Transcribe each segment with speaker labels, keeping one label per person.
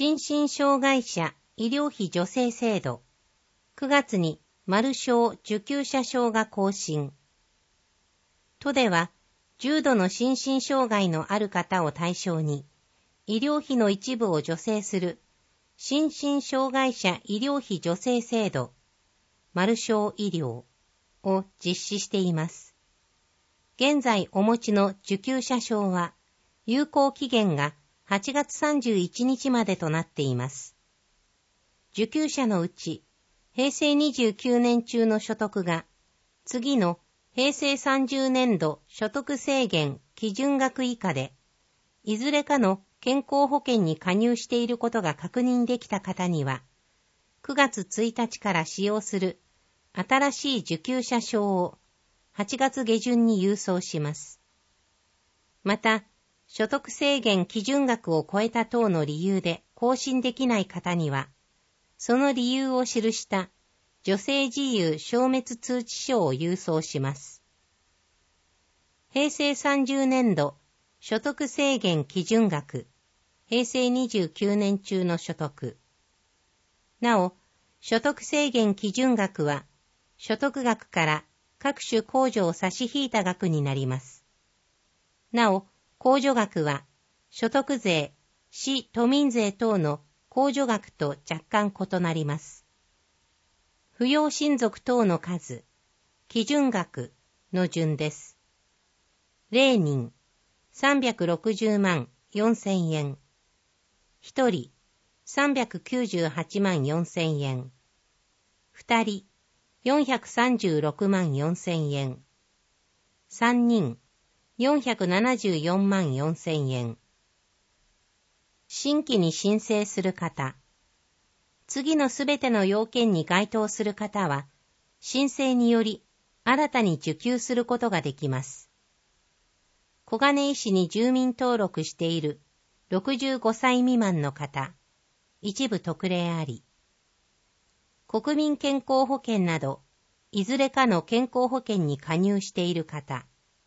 Speaker 1: 心身障害者医療費助成制度。9月に丸償受給者証が更新。都では、重度の心身障害のある方を対象に、医療費の一部を助成する、心身障害者医療費助成制度、丸償医療を実施しています。現在お持ちの受給者証は、有効期限が8月31日までとなっています。受給者のうち、平成29年中の所得が、次の平成30年度所得制限基準額以下で、いずれかの健康保険に加入していることが確認できた方には、9月1日から使用する新しい受給者証を8月下旬に郵送します。また、所得制限基準額を超えた等の理由で更新できない方には、その理由を記した助成事由消滅通知書を郵送します。平成30年度所得制限基準額、平成29年中の所得。なお、所得制限基準額は、所得額から各種控除を差し引いた額になります。なお、控除額は、所得税、市都民税等の控除額と若干異なります。扶養親族等の数、基準額の順です。0人、360万4千円。1人、398万4千円。2人、436万4千円。3人、474万4千円。新規に申請する方。次のすべての要件に該当する方は、申請により新たに受給することができます。小金井市に住民登録している65歳未満の方、一部特例あり。国民健康保険など、いずれかの健康保険に加入している方。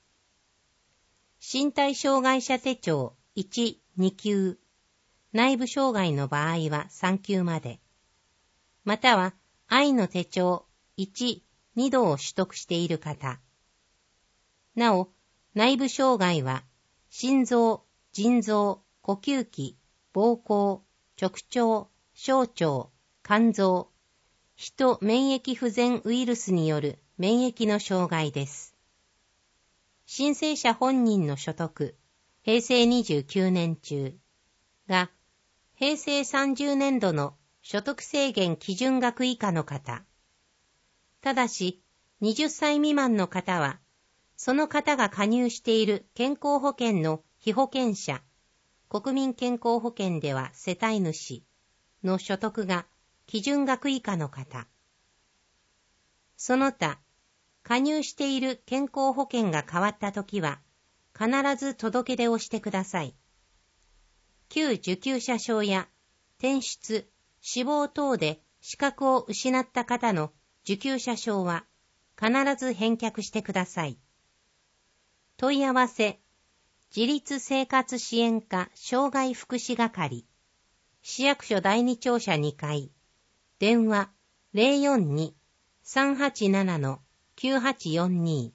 Speaker 1: 身体障害者手帳1、2級、内部障害の場合は3級まで、または愛の手帳1、2度を取得している方。なお、内部障害は心臓、腎臓、呼吸器、膀胱、直腸、小腸、肝臓、人免疫不全ウイルスによる免疫の障害です。申請者本人の所得、平成29年中が、平成30年度の所得制限基準額以下の方。ただし、20歳未満の方は、その方が加入している健康保険の被保険者、国民健康保険では世帯主の所得が基準額以下の方。その他、加入している健康保険が変わったときは、必ず届け出をしてください。旧受給者証や転出、死亡等で資格を失った方の受給者証は必ず返却してください。問い合わせ、自立生活支援課障害福祉係、市役所第二庁舎2階、電話 042-387-9842